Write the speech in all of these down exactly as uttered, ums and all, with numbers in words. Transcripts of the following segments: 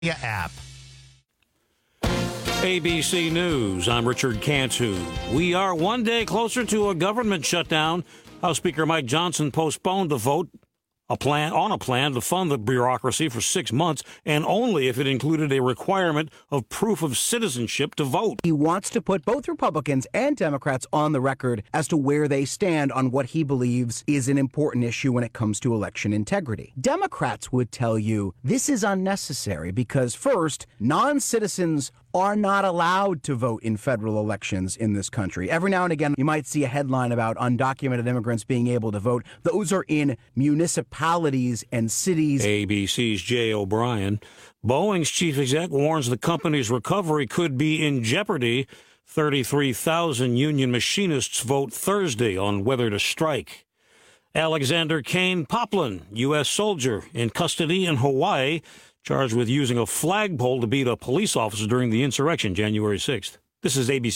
app. A B C News, I'm Richard Cantu. We are one day closer to a government shutdown. House Speaker Mike Johnson postponed the vote a plan on a plan to fund the bureaucracy for six months, and only if it included a requirement of proof of citizenship to vote. He wants to put both Republicans and Democrats on the record as to where they stand on what he believes is an important issue when it comes to election integrity. Democrats would tell you this is unnecessary because, first, non-citizens are not allowed to vote in federal elections in this country. Every now and again, you might see a headline about undocumented immigrants being able to vote. Those are in municipalities and cities. A B C's Jay O'Brien. Boeing's chief exec warns the company's recovery could be in jeopardy. thirty-three thousand union machinists vote Thursday on whether to strike. Alexander Kane Poplin, U S soldier, in custody in Hawaii, charged with using a flagpole to beat a police officer during the insurrection, January sixth. This is A B C.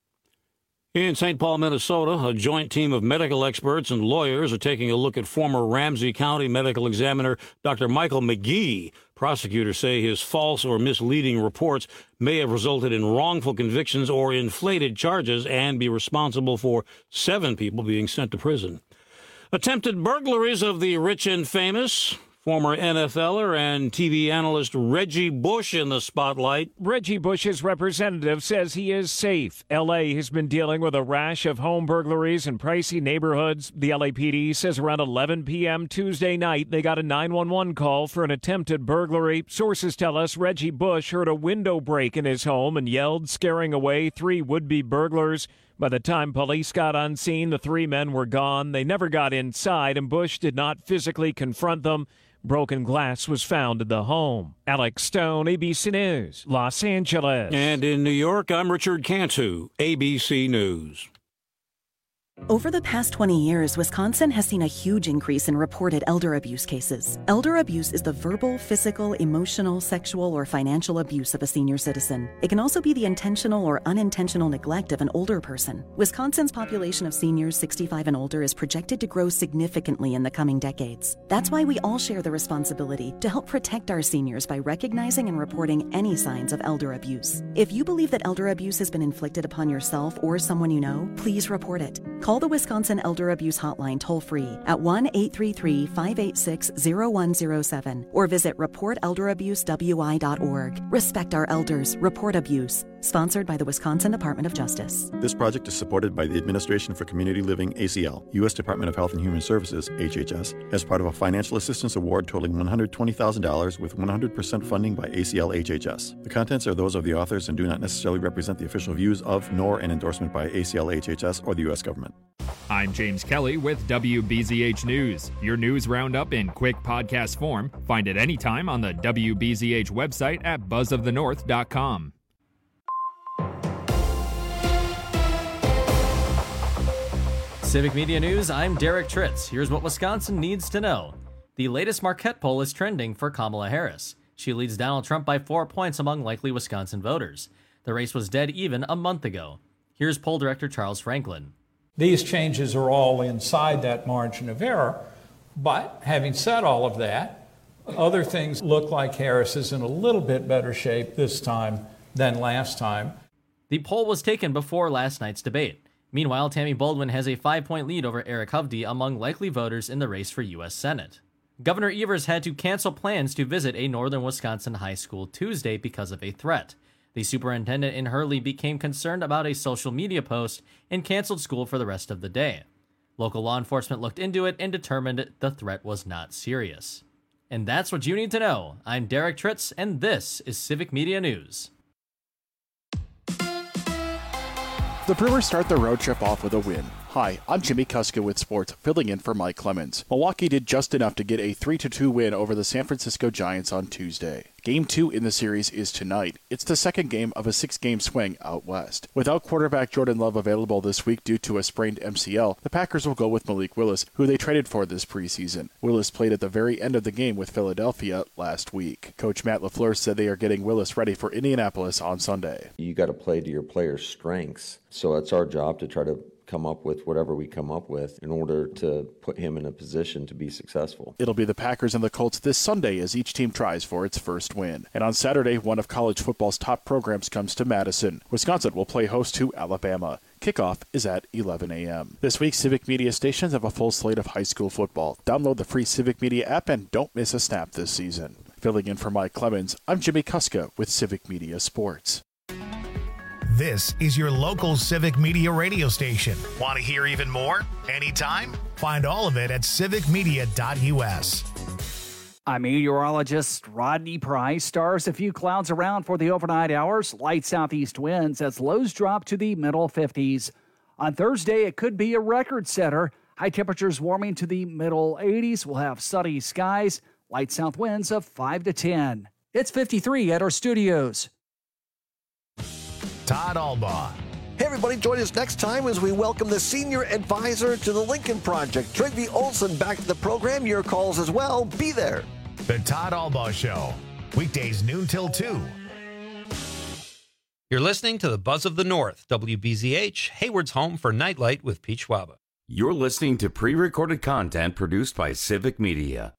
In Saint Paul, Minnesota, a joint team of medical experts and lawyers are taking a look at former Ramsey County medical examiner Doctor Michael McGee. Prosecutors say his false or misleading reports may have resulted in wrongful convictions or inflated charges and be responsible for seven people being sent to prison. Attempted burglaries of the rich and famous. Former N F L er and T V analyst Reggie Bush in the spotlight. Reggie Bush's representative says he is safe. L A has been dealing with a rash of home burglaries in pricey neighborhoods. The L A P D says around eleven p.m. Tuesday night, they got a nine one one call for an attempted burglary. Sources tell us Reggie Bush heard a window break in his home and yelled, scaring away three would-be burglars. By the time police got on scene, the three men were gone. They never got inside, and Bush did not physically confront them. Broken glass was found in the home. Alex Stone, A B C News, Los Angeles. And in New York, I'm Richard Cantu, A B C News. Over the past twenty years, Wisconsin has seen a huge increase in reported elder abuse cases. Elder abuse is the verbal, physical, emotional, sexual, or financial abuse of a senior citizen. It can also be the intentional or unintentional neglect of an older person. Wisconsin's population of seniors sixty-five and older is projected to grow significantly in the coming decades. That's why we all share the responsibility to help protect our seniors by recognizing and reporting any signs of elder abuse. If you believe that elder abuse has been inflicted upon yourself or someone you know, please report it. Call the Wisconsin Elder Abuse Hotline toll-free at one eight three three, five eight six, zero one zero seven or visit report elder abuse w i dot org. Respect our elders. Report abuse. Sponsored by the Wisconsin Department of Justice. This project is supported by the Administration for Community Living, A C L, U S Department of Health and Human Services, H H S, as part of a financial assistance award totaling one hundred twenty thousand dollars with one hundred percent funding by A C L H H S. The contents are those of the authors and do not necessarily represent the official views of nor an endorsement by A C L H H S or the U S government. I'm James Kelly with W B Z H News. Your news roundup in quick podcast form. Find it anytime on the W B Z H website at buzz of the north dot com. Civic Media News, I'm Derek Tritz. Here's what Wisconsin needs to know. The latest Marquette poll is trending for Kamala Harris. She leads Donald Trump by four points among likely Wisconsin voters. The race was dead even a month ago. Here's poll director Charles Franklin. These changes are all inside that margin of error, but having said all of that, other things look like Harris is in a little bit better shape this time than last time. The poll was taken before last night's debate. Meanwhile, Tammy Baldwin has a five-point lead over Eric Hovde among likely voters in the race for U S Senate. Governor Evers had to cancel plans to visit a northern Wisconsin high school Tuesday because of a threat. The superintendent in Hurley became concerned about a social media post and canceled school for the rest of the day. Local law enforcement looked into it and determined the threat was not serious. And that's what you need to know. I'm Derek Tritz, and this is Civic Media News. The Brewers start their road trip off with a win. Hi, I'm Jimmy Kuska with Sports, filling in for Mike Clemens. Milwaukee did just enough to get a three to two win over the San Francisco Giants on Tuesday. Game two in the series is tonight. It's the second game of a six-game swing out west. Without quarterback Jordan Love available this week due to a sprained M C L, the Packers will go with Malik Willis, who they traded for this preseason. Willis played at the very end of the game with Philadelphia last week. Coach Matt LaFleur said they are getting Willis ready for Indianapolis on Sunday. You got to play to your players' strengths, so it's our job to try to come up with whatever we come up with in order to put him in a position to be successful. It'll be the Packers and the Colts this Sunday as each team tries for its first win. And on Saturday, one of college football's top programs comes to Madison. Wisconsin will play host to Alabama. Kickoff is at eleven a.m. This week, Civic Media stations have a full slate of high school football. Download the free Civic Media app and don't miss a snap this season. Filling in for Mike Clemens, I'm Jimmy Kuska with Civic Media Sports. This is your local Civic Media radio station. Want to hear even more? Anytime? Find all of it at civic media dot u s. I'm meteorologist Rodney Price. Stars a few clouds around for the overnight hours. Light southeast winds as lows drop to the middle fifties. On Thursday, it could be a record setter. High temperatures warming to the middle eighties. We'll have sunny skies. Light south winds of five to ten. It's fifty-three at our studios. Todd Albaugh. Hey, everybody, join us next time as we welcome the senior advisor to the Lincoln Project, Trygve Olsen, back to the program. Your calls as well. Be there. The Todd Albaugh Show. Weekdays noon till two. You're listening to the Buzz of the North, W B Z H, Hayward's home for Nightlight with Pete Schwaba. You're listening to pre-recorded content produced by Civic Media.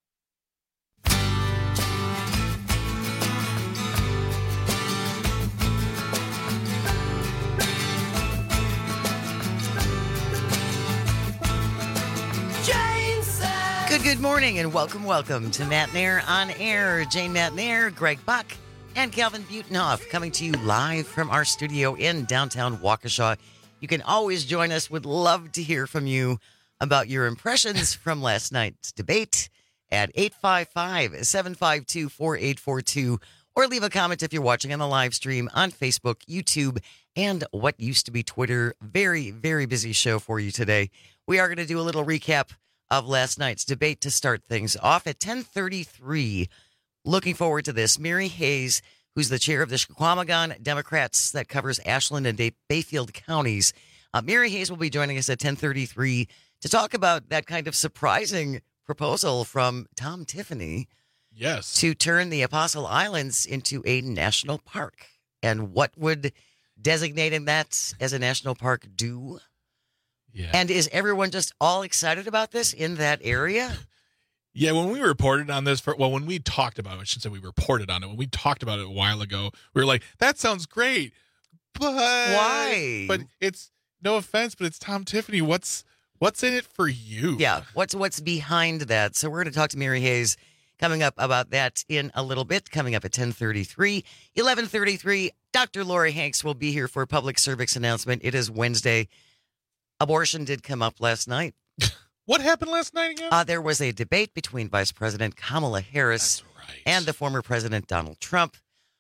Good, good morning and welcome, welcome to Matt Nair on Air. Jane Matt Nair, Greg Buck, and Calvin Butenhoff coming to you live from our studio in downtown Waukesha. You can always join us. Would love to hear from you about your impressions from last night's debate at eight five five, seven five two, four eight four two or leave a comment if you're watching on the live stream on Facebook, YouTube, and what used to be Twitter. Very, very busy show for you today. We are going to do a little recap of last night's debate to start things off at ten thirty-three. Looking forward to this. Mary Hayes, who's the chair of the Chequamegon Democrats that covers Ashland and Bay- Bayfield counties. Uh, Mary Hayes will be joining us at ten thirty-three to talk about that kind of surprising proposal from Tom Tiffany. Yes. To turn the Apostle Islands into a national park. And what would designating that as a national park do? Yeah. And is everyone just all excited about this in that area? Yeah, when we reported on this, for, well, when we talked about it, I should say we reported on it. When we talked about it a while ago, we were like, that sounds great. But why? But it's, no offense, but it's Tom Tiffany. What's what's in it for you? Yeah, what's what's behind that? So we're going to talk to Mary Hayes coming up about that in a little bit, coming up at ten thirty-three. eleven thirty-three, Doctor Lori Hanks will be here for a public service announcement. It is Wednesday. Abortion did come up last night. What happened last night again? Uh, there was a debate between Vice President Kamala Harris right. and the former President Donald Trump.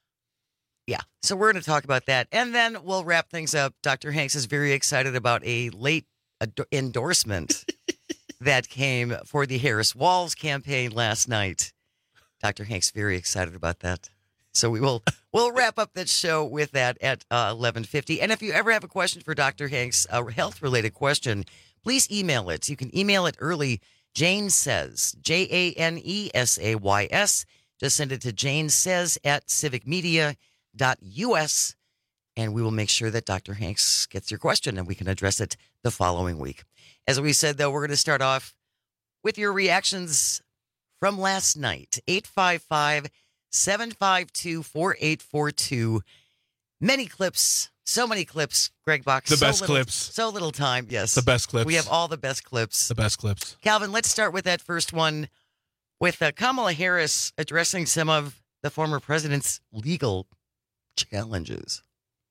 Yeah, so we're going to talk about that. And then we'll wrap things up. Doctor Hanks is very excited about a late ad- endorsement that came for the Harris Walls campaign last night. Doctor Hanks very excited about that. So we will we'll wrap up that show with that at uh, eleven fifty. And if you ever have a question for Doctor Hanks, a health-related question, please email it. You can email it early. Jane Says, J A N E S A Y S. Just send it to Jane Says at civic media dot u s, and we will make sure that Doctor Hanks gets your question and we can address it the following week. As we said, though, we're going to start off with your reactions from last night. eight five five, seven five two, four eight four two. Many clips, so many clips, Greg Bach. The so best little, clips. So little time, yes. The best clips. We have all the best clips. The best clips. Calvin, let's start with that first one with uh, Kamala Harris addressing some of the former president's legal challenges.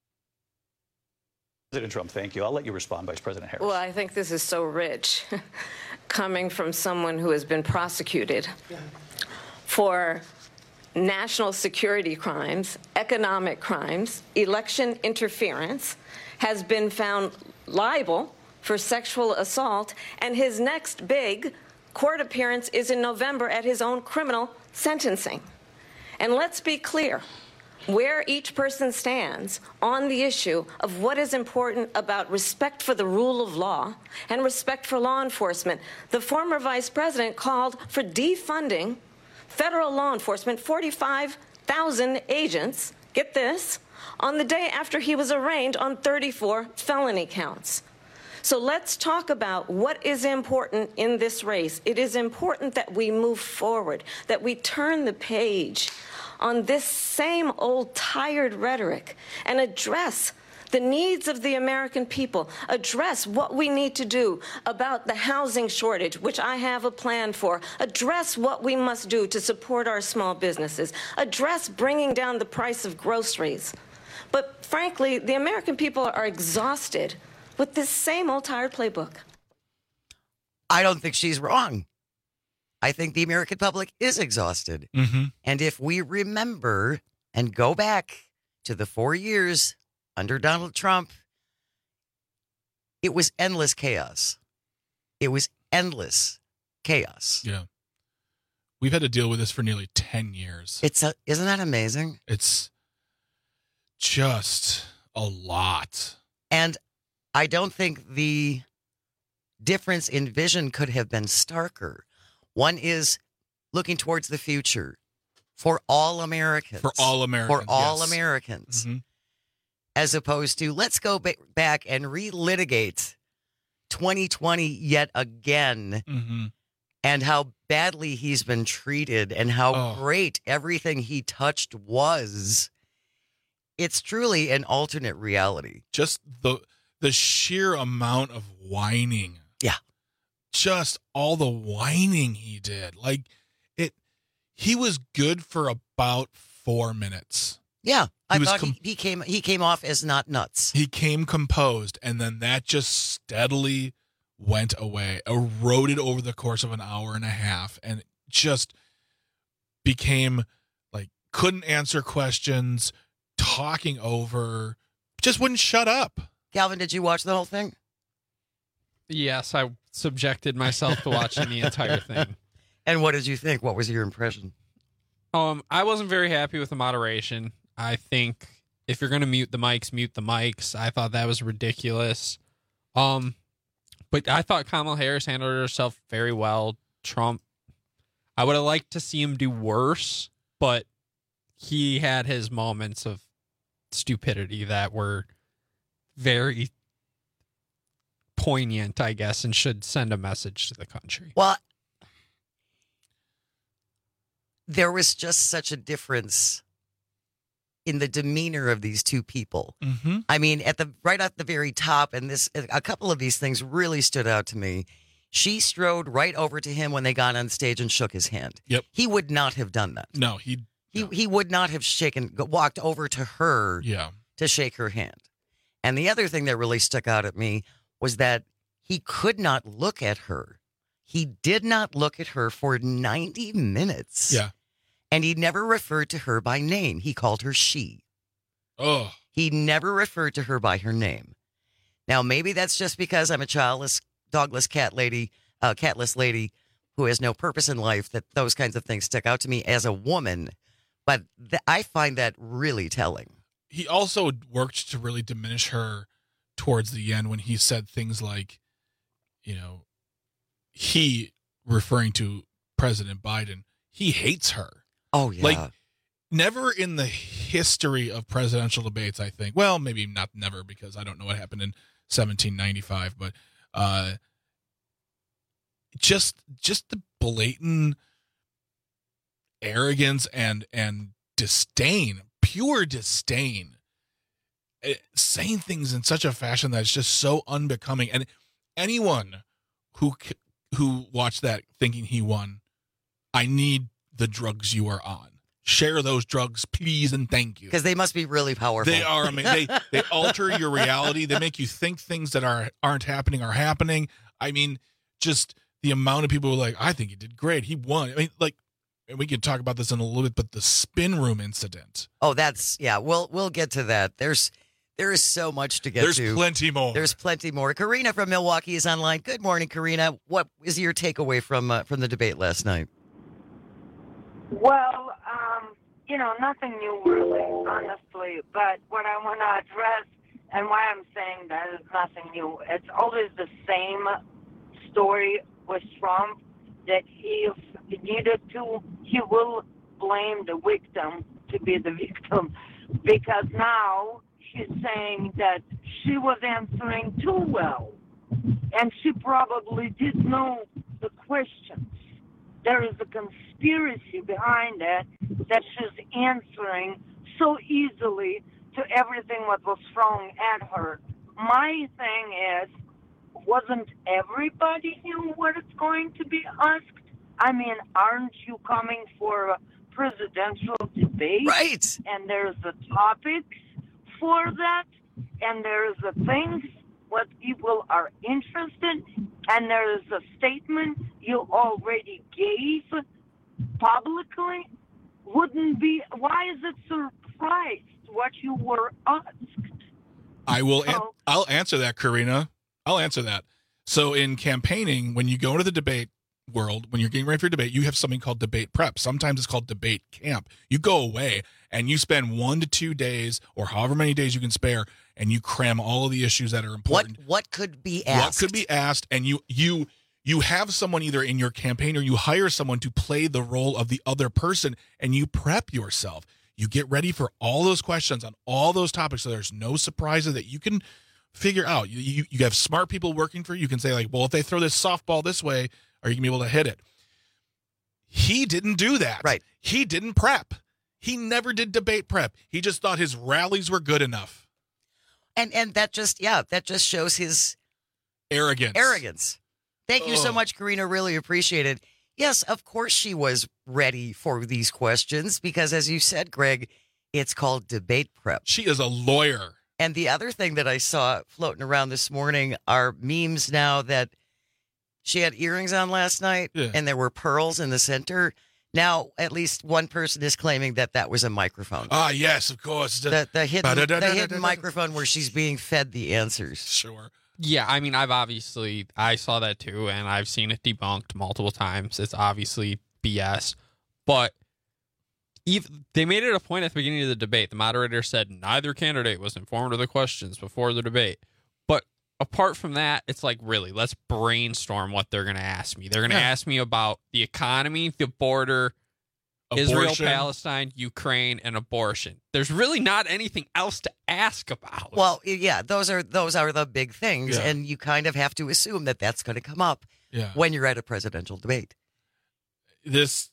President Trump, thank you. I'll let you respond, Vice President Harris. Well, I think this is so rich, coming from someone who has been prosecuted for national security crimes, economic crimes, election interference, has been found liable for sexual assault, and his next big court appearance is in November at his own criminal sentencing. And let's be clear where each person stands on the issue of what is important about respect for the rule of law and respect for law enforcement. The former vice president called for defunding federal law enforcement, forty-five thousand agents, get this, on the day after he was arraigned on thirty-four felony counts. So let's talk about what is important in this race. It is important that we move forward, that we turn the page on this same old tired rhetoric and address the needs of the American people, address what we need to do about the housing shortage, which I have a plan for, address what we must do to support our small businesses, address bringing down the price of groceries. But frankly, the American people are exhausted with this same old tired playbook. I don't think she's wrong. I think the American public is exhausted. Mm-hmm. And if we remember and go back to the four years under Donald Trump, it was endless chaos. It was endless chaos. Yeah. We've had to deal with this for nearly ten years. It's a, isn't that amazing? It's just a lot. And I don't think the difference in vision could have been starker. One is looking towards the future for all Americans. For all Americans. For all yes. Americans. Mm-hmm. As opposed to, let's go ba- back and relitigate twenty twenty yet again, mm-hmm. and how badly he's been treated and how oh. great everything he touched was. It's truly an alternate reality. Just the the sheer amount of whining. Yeah. Just all the whining he did. Like it he was good for about four minutes. Yeah. He I was thought com- he, he came he came off as not nuts. He came composed, and then that just steadily went away, eroded over the course of an hour and a half, and just became like couldn't answer questions, talking over, just wouldn't shut up. Calvin, did you watch the whole thing? Yes, I subjected myself to watching the entire thing. And what did you think? What was your impression? Um, I wasn't very happy with the moderation. I think if you're going to mute the mics, mute the mics. I thought that was ridiculous. Um, but I thought Kamala Harris handled herself very well. Trump, I would have liked to see him do worse, but he had his moments of stupidity that were very poignant, I guess, and should send a message to the country. Well, there was just such a difference in the demeanor of these two people. Mm-hmm. I mean, at the right at the very top, and this a couple of these things really stood out to me. She strode right over to him when they got on stage and shook his hand. Yep. He would not have done that. No, he he he would not have shaken walked over to her yeah. to shake her hand. And the other thing that really stuck out at me was that he could not look at her. He did not look at her for ninety minutes. Yeah. And he never referred to her by name. He called her she. Oh. He never referred to her by her name. Now, maybe that's just because I'm a childless, dogless cat lady, uh, catless lady who has no purpose in life, that those kinds of things stick out to me as a woman. But th- I find that really telling. He also worked to really diminish her towards the end when he said things like, you know, he, referring to President Biden, he hates her. Oh, yeah. Like, never in the history of presidential debates, I think. Well, maybe not never, because I don't know what happened in seventeen ninety-five, but uh, just just the blatant arrogance and and disdain, pure disdain, uh, saying things in such a fashion that's just so unbecoming. And anyone who who watched that thinking he won, I need the drugs you are on. Share those drugs, please, and thank you. Because they must be really powerful. They are. I mean, they they alter your reality. They make you think things that are aren't happening are happening. I mean, just the amount of people who are like, I think he did great. He won. I mean, like, and we could talk about this in a little bit, but the spin room incident. Oh, that's yeah. We'll we'll get to that. There's there is so much to get There's to. There's plenty more. There's plenty more. Karina from Milwaukee is online. Good morning, Karina. What is your takeaway from uh, from the debate last night? Well, um, you know, nothing new really, honestly. But what I want to address and why I'm saying that is nothing new. It's always the same story with Trump, that if he needed to, he will blame the victim to be the victim, because now he's saying that she was answering too well. and she probably did know the questions. There is a conspiracy behind that, that she's answering so easily to everything what was thrown at her. My thing is, wasn't everybody knew what it's going to be asked? I mean, aren't you coming for a presidential debate? Right. And there's the topics for that, and there's the things what people are interested, and there's a statement you already gave publicly. Wouldn't be, why is it surprised what you were asked? I will, an- So- I'll answer that, Karina. I'll answer that. So in campaigning, when you go into the debate world, when you're getting ready for a debate, you have something called debate prep. Sometimes it's called debate camp. You go away and you spend one to two days or however many days you can spare, and you cram all of the issues that are important. What what could be asked? What could be asked, and you you you have someone either in your campaign or you hire someone to play the role of the other person, and you prep yourself. You get ready for all those questions on all those topics, so there's no surprises that you can figure out. You, you you have smart people working for you. You can say, like, well, if they throw this softball this way, are you going to be able to hit it? He didn't do that. Right. He didn't prep. He never did debate prep. He just thought his rallies were good enough. And and that just, yeah, that just shows his Arrogance. arrogance. Thank you so Ugh. much, Karina. Really appreciate it. Yes, of course she was ready for these questions because, as you said, Greg, it's called debate prep. She is a lawyer. And the other thing that I saw floating around this morning are memes now that she had earrings on last night Yeah. and there were pearls in the center. Now, at least one person is claiming that that was a microphone. Ah, yes, of course. The, the hidden, the Ba-da-da-da-da-da-da. hidden microphone where she's being fed the answers. Sure. Yeah, I mean, I've obviously, I saw that too, and I've seen it debunked multiple times. It's obviously B S. But even, they made it a point at the beginning of the debate. The moderator said neither candidate was informed of the questions before the debate. But apart from that, it's like, really, let's brainstorm what they're going to ask me. They're going to Yeah. ask me about the economy, the border, Abortion. Israel, Palestine, Ukraine, and abortion. There's really not anything else to ask about. Well, yeah, those are those are the big things, Yeah. and you kind of have to assume that that's going to come up Yeah. when you're at a presidential debate. This,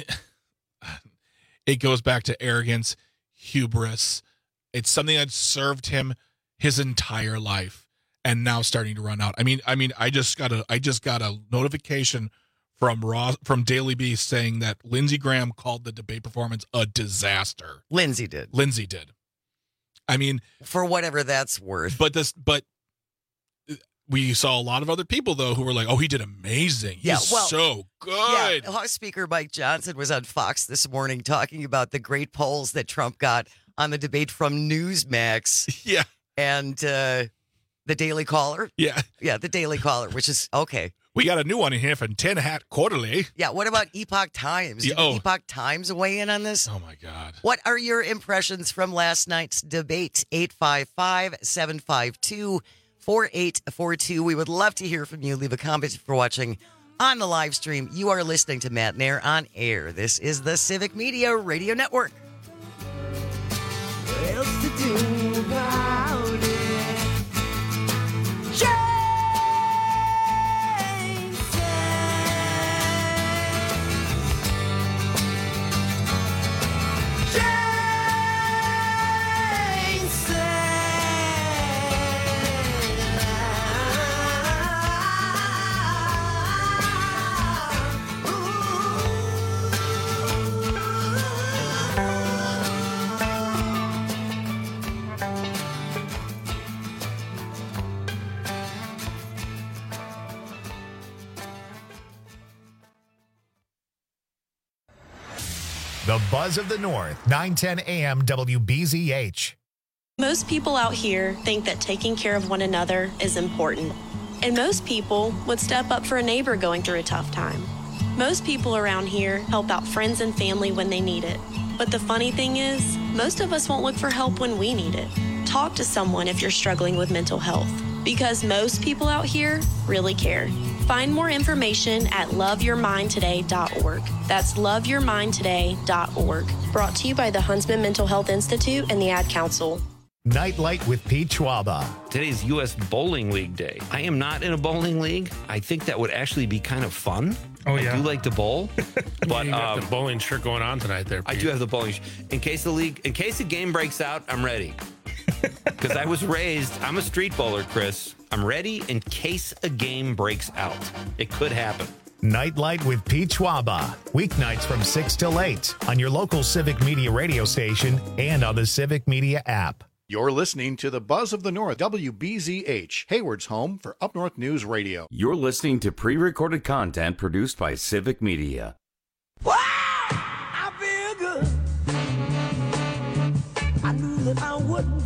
it goes back to arrogance, hubris. It's something that served him his entire life, and now starting to run out. I mean, I mean, I just got a, I just got a notification from Raw, from Daily Beast saying that Lindsey Graham called the debate performance a disaster. Lindsey did. Lindsey did. I mean, For whatever that's worth. but this, but we saw a lot of other people though who were like, "Oh, he did amazing. He's Yeah, well, so good." Yeah, House Speaker Mike Johnson was on Fox this morning talking about the great polls that Trump got on the debate from Newsmax. Yeah. And uh, the Daily Caller. Yeah. Yeah, the Daily Caller, which is okay. We got a new one in here from Tin Hat Quarterly. Yeah, what about Epoch Times? Did Yeah, oh. Epoch Times weigh in on this? Oh, my God. What are your impressions from last night's debate? eight five five, seven five two, four eight four two. We would love to hear from you. Leave a comment if you're watching on the live stream. You are listening to Matt Nair on air. This is the Civic Media Radio Network. What else to do about it? The Buzz of the North, nine ten A M W B Z H. Most people out here think that taking care of one another is important. And most people would step up for a neighbor going through a tough time. Most people around here help out friends and family when they need it. But the funny thing is, most of us won't look for help when we need it. Talk to someone if you're struggling with mental health, because most people out here really care. Find more information at love your mind today dot org. That's love your mind today dot org. Brought to you by the Huntsman Mental Health Institute and the Ad Council. Nightlight with Pete Schwaba. Today's U S Bowling League Day. I am not in a bowling league. I think that would actually be kind of fun. Oh, yeah. I do like to bowl. But you got um, the bowling shirt going on tonight there, I Pete. do have the bowling. Sh- in case the league, in case the game breaks out, I'm ready. Because I was raised, I'm a street bowler, Chris. I'm ready in case a game breaks out. It could happen. Nightlight with Pete Schwaba. Weeknights from six till eight on your local Civic Media radio station and on the Civic Media app. You're listening to the Buzz of the North, W B Z H, Hayward's home for Up North News Radio. You're listening to pre-recorded content produced by Civic Media. Wow, I feel good. I knew that I wouldn't.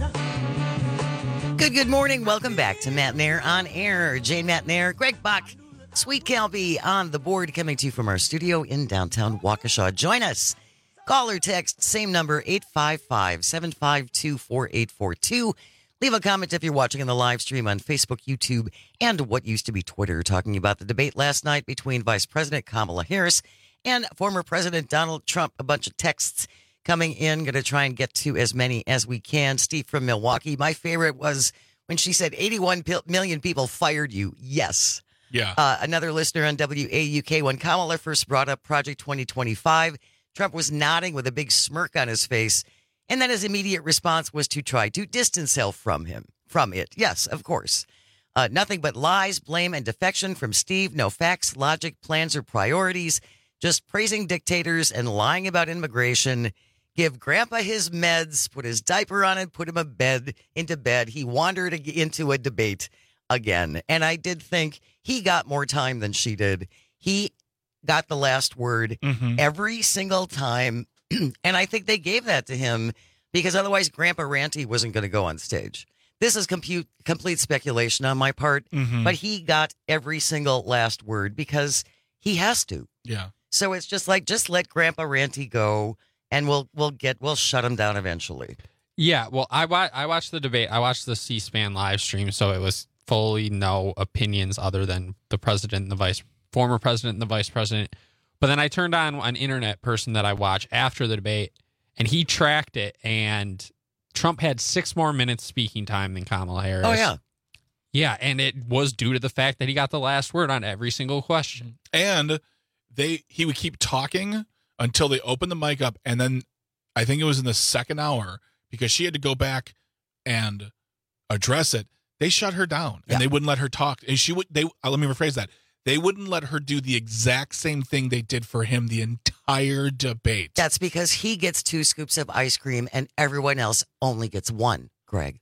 Good, good morning. Welcome back to Matt Nair on Air. Jane Matt Nair, Greg Buck, Sweet Calby on the board, coming to you from our studio in downtown Waukesha. Join us. Call or text, same number, eight five five, seven five two, four eight four two. Leave a comment if you're watching on the live stream on Facebook, YouTube, and what used to be Twitter, talking about the debate last night between Vice President Kamala Harris and former President Donald Trump. A bunch of texts coming in. Going to try and get to as many as we can. Steve from Milwaukee. My favorite was when she said eighty-one million people fired you. Yes. Yeah. Uh, another listener on W A U K, when Kamala first brought up Project twenty twenty-five, Trump was nodding with a big smirk on his face, and then his immediate response was to try to distance himself from him, from it. Yes, of course. Uh, nothing but lies, blame, and defection from Steve. No facts, logic, plans, or priorities. Just praising dictators and lying about immigration. Give Grandpa his meds, put his diaper on and put him a bed into bed. He wandered into a debate again. And I did think he got more time than she did. He got the last word mm-hmm. every single time. And I think they gave that to him because otherwise Grandpa Ranty wasn't going to go on stage. This is compute, complete speculation on my part, mm-hmm. but he got every single last word because he has to. Yeah. So it's just like, just let Grandpa Ranty go and we'll, we'll get, we'll shut him down eventually. Yeah. Well, I, wa- I watched the debate. I watched the C-SPAN live stream. So it was fully no opinions other than the president and the vice former president and the vice president. But then I turned on an internet person that I watch after the debate, and he tracked it, and Trump had six more minutes speaking time than Kamala Harris. Oh, yeah. Yeah, and it was due to the fact that he got the last word on every single question. And they he would keep talking until they opened the mic up, and then I think it was in the second hour, because she had to go back and address it, they shut her down, and yeah. they wouldn't let her talk. And she would, they, uh, let me rephrase that. They wouldn't let her do the exact same thing they did for him the entire debate. That's because he gets two scoops of ice cream and everyone else only gets one, Greg.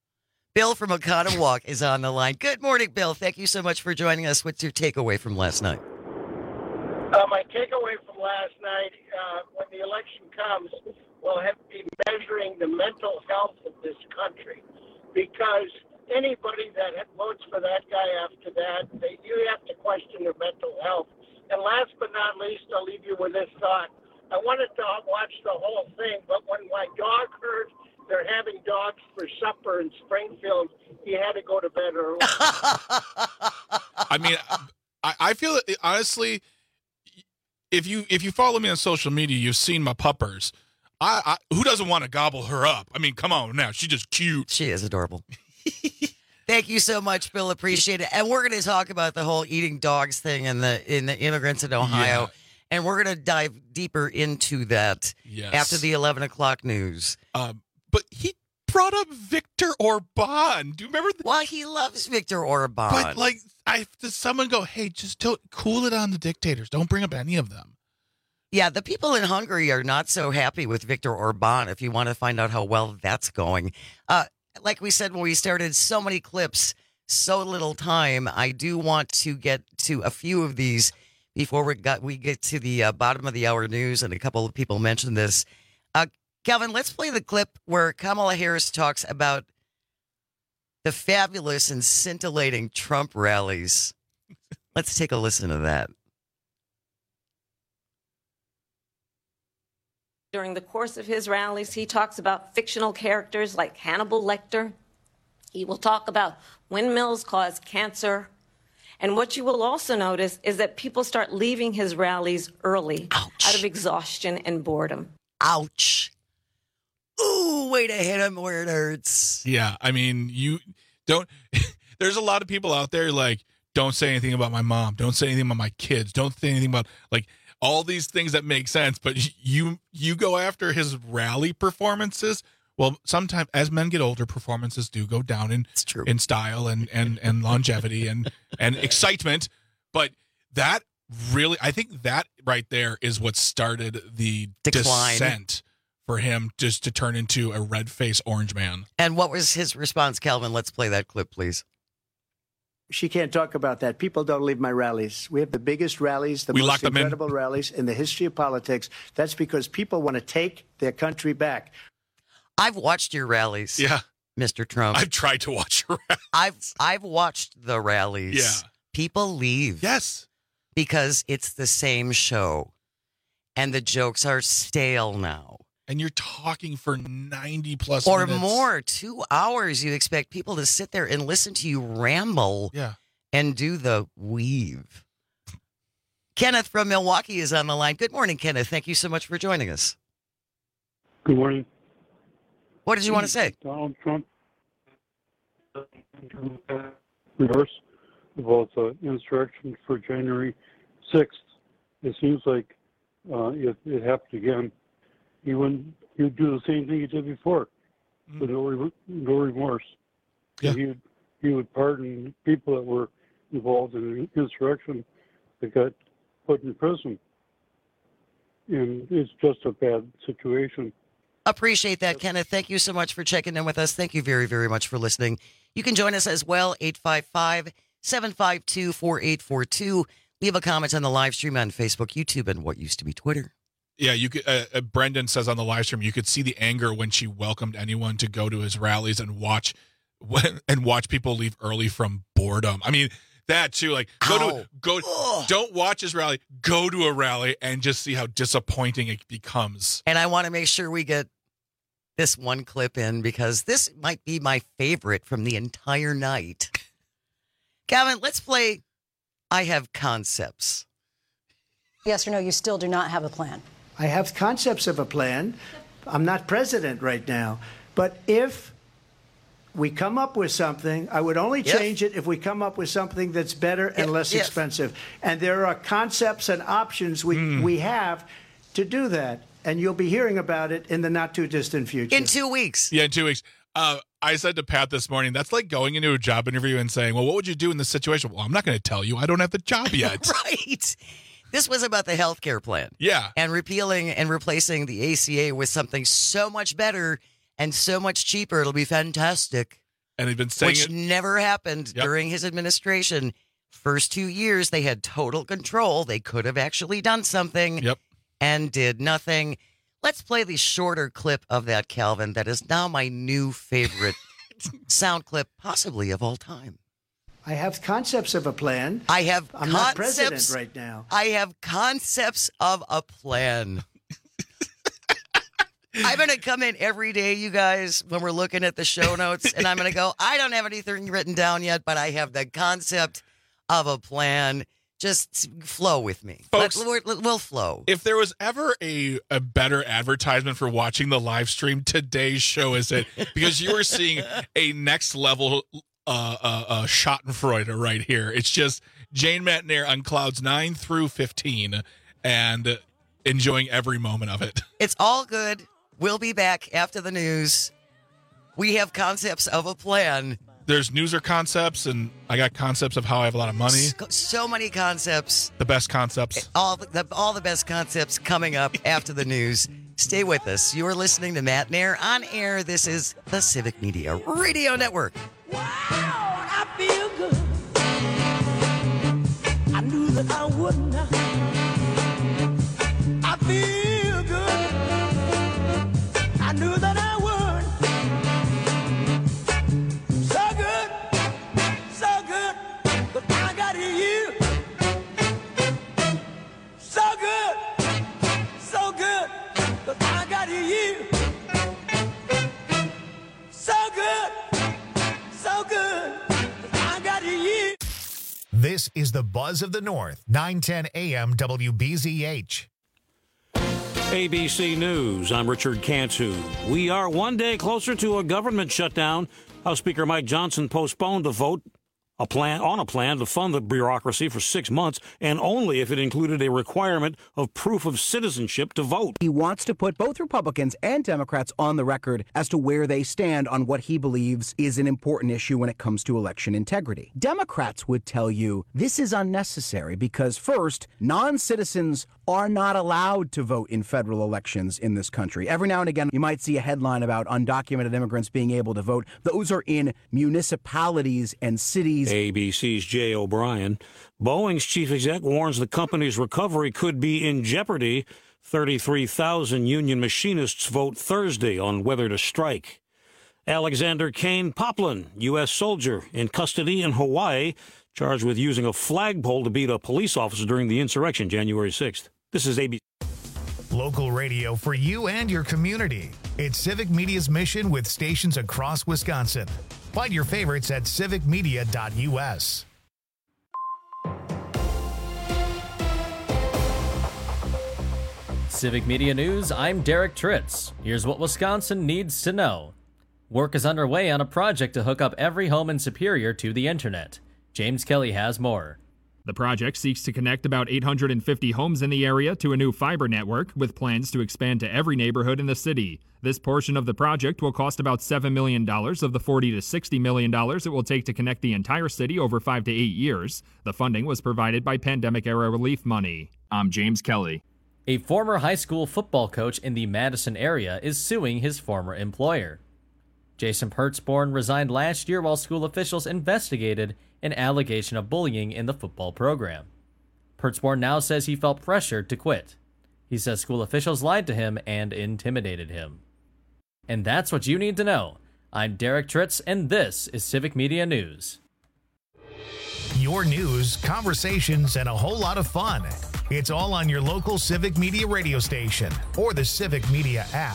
Bill from Oconomowoc is on the line. Good morning, Bill. Thank you so much for joining us. What's your takeaway from last night? Uh, my takeaway from last night, uh, when the election comes, we'll have to be measuring the mental health of this country, because anybody that votes for that guy after that, they, you have to question their mental health. And last but not least, I'll leave you with this thought. I wanted to watch the whole thing, but when my dog heard they're having dogs for supper in Springfield, he had to go to bed early. I mean, I, I feel honestly, if you if you follow me on social media, you've seen my puppers. I, I who doesn't want to gobble her up? I mean, come on now, she's just cute. She is adorable. Thank you so much, Bill. Appreciate it. And we're going to talk about the whole eating dogs thing and the in the immigrants in Ohio. Yeah. And we're going to dive deeper into that yes. after the eleven o'clock news. Um, but he brought up Viktor Orban. Do you remember? Th- Why he loves Viktor Orban. But like, I does someone go, hey, just don't cool it on the dictators. Don't bring up any of them. Yeah, the people in Hungary are not so happy with Viktor Orban. If you want to find out how well that's going. Uh, Like we said when we started, so many clips, so little time. I do want to get to a few of these before we got we get to the uh, bottom of the hour news, and a couple of people mentioned this. Uh, Calvin, let's play the clip where Kamala Harris talks about the fabulous and scintillating Trump rallies. Let's take a listen to that. During the course of his rallies, he talks about fictional characters like Hannibal Lecter. He will talk about windmills cause cancer. And what you will also notice is that people start leaving his rallies early. Ouch. Out of exhaustion and boredom. Ouch. ooh, way to hit him where it hurts. Yeah, I mean, you don't. There's a lot of people out there like, don't say anything about my mom. Don't say anything about my kids. Don't say anything about like all these things that make sense. But you you go after his rally performances. Well, sometimes as men get older, performances do go down in in style and and and longevity and and excitement. But that really, I think that right there is what started the Decline. descent for him just to turn into a red-faced orange man. And what was his response, Calvin? Let's play that clip, please. She can't talk about that. People don't leave my rallies. We have the biggest rallies, the We lock most them in. incredible rallies in the history of politics. That's because people want to take their country back. I've watched your rallies. Yeah. Mister Trump. I've tried to watch your rallies. I've I've watched the rallies. Yeah. People leave. Yes. Because it's the same show. And the jokes are stale now. And you're talking for ninety plus Or minutes. more. Two hours. You expect people to sit there and listen to you ramble. Yeah. And do the weave. Kenneth from Milwaukee is on the line. Good morning, Kenneth. Thank you so much for joining us. Good morning. What did you want to say? Donald Trump reverse about the insurrection for January sixth. It seems like uh, if it happened again, he wouldn't. He would do the same thing he did before, mm. with no, re- no remorse. Yeah. He would, he would pardon people that were involved in the insurrection that got put in prison. And it's just a bad situation. Appreciate that, Kenneth. Thank you so much for checking in with us. Thank you very, very much for listening. You can join us as well, eight five five, seven five two, four eight four two. Leave a comment on the live stream on Facebook, YouTube, and what used to be Twitter. Yeah, you could. Uh, uh, Brendan says on the live stream, you could see the anger when she welcomed anyone to go to his rallies and watch and watch people leave early from boredom. I mean, that too. Like, go Ow. to go. Ugh. Don't watch his rally. Go to a rally and just see how disappointing it becomes. And I want to make sure we get this one clip in because this might be my favorite from the entire night. Calvin, let's play I Have Concepts. Yes or no, you still do not have a plan. I have concepts of a plan. I'm not president right now. But if we come up with something, I would only change it if we come up with something that's better and less If. expensive. And there are concepts and options we, Hmm. we have to do that. And you'll be hearing about it in the not too distant future. In two weeks. Yeah, in two weeks. Uh, I said to Pat this morning, that's like going into a job interview and saying, well, what would you do in this situation? Well, I'm not going to tell you. I don't have the job yet. Right. This was about the health care plan. Yeah. And repealing and replacing the A C A with something so much better and so much cheaper. It'll be fantastic. And they've been saying Which it. never happened Yep. during his administration. First two years, they had total control. They could have actually done something Yep. and did nothing. Let's play the shorter clip of that, Calvin. That is now my new favorite sound clip, possibly of all time. I have concepts of a plan. I have I'm not president concepts- right now. I have concepts of a plan. I'm going to come in every day, you guys, when we're looking at the show notes, and I'm going to go, I don't have anything written down yet, but I have the concept of a plan. Just flow with me. Folks, Let- we'll, we'll flow. If there was ever a, a better advertisement for watching the live stream, today's show is it. Because you are seeing a next level uh, uh, uh, Schadenfreude right here. It's just Jane Matnair on clouds nine through fifteen and enjoying every moment of it. It's all good. We'll be back after the news. We have concepts of a plan. There's news or concepts, and I got concepts of how I have a lot of money. So, so many concepts. The best concepts. All the, all the best concepts coming up after the news. Stay with us. You are listening to Matt Nair on air. This is the Civic Media Radio Network. I feel good. I knew that I would not. I feel good. I knew that I would. So good, so good, but I got you. So good, so good, but I got you. So good, so good, but I got you. This is the Buzz of the North, nine ten A M W B Z H. A B C News, I'm Richard Cantu. We are one day closer to a government shutdown. House Speaker Mike Johnson postponed the vote a plan on a plan to fund the bureaucracy for six months, and only if it included a requirement of proof of citizenship to vote. He wants to put both Republicans and Democrats on the record as to where they stand on what he believes is an important issue when it comes to election integrity. Democrats would tell you this is unnecessary because, first, non-citizens are not allowed to vote in federal elections in this country. Every now and again, you might see a headline about undocumented immigrants being able to vote. Those are in municipalities and cities. A B C's Jay O'Brien. Boeing's chief exec warns the company's recovery could be in jeopardy. thirty-three thousand union machinists vote Thursday on whether to strike. Alexander Kane Poplin, U S soldier, in custody in Hawaii, charged with using a flagpole to beat a police officer during the insurrection January sixth. This is A B C. Local radio for you and your community. It's Civic Media's mission with stations across Wisconsin. Find your favorites at civic media dot U S. Civic Media News, I'm Derek Tritz. Here's what Wisconsin needs to know. Work is underway on a project to hook up every home in Superior to the internet. James Kelly has more. The project seeks to connect about eight hundred fifty homes in the area to a new fiber network, with plans to expand to every neighborhood in the city. This portion of the project will cost about seven million dollars of the forty to sixty million dollars it will take to connect the entire city over five to eight years. The funding was provided by pandemic-era relief money. I'm James Kelly. A former high school football coach in the Madison area is suing his former employer. Jason Pertzborn resigned last year while school officials investigated an allegation of bullying in the football program. Pertzborn now says he felt pressured to quit. He says school officials lied to him and intimidated him. And that's what you need to know. I'm Derek Tritz, and this is Civic Media News. Your news, conversations, and a whole lot of fun. It's all on your local Civic Media radio station or the Civic Media app.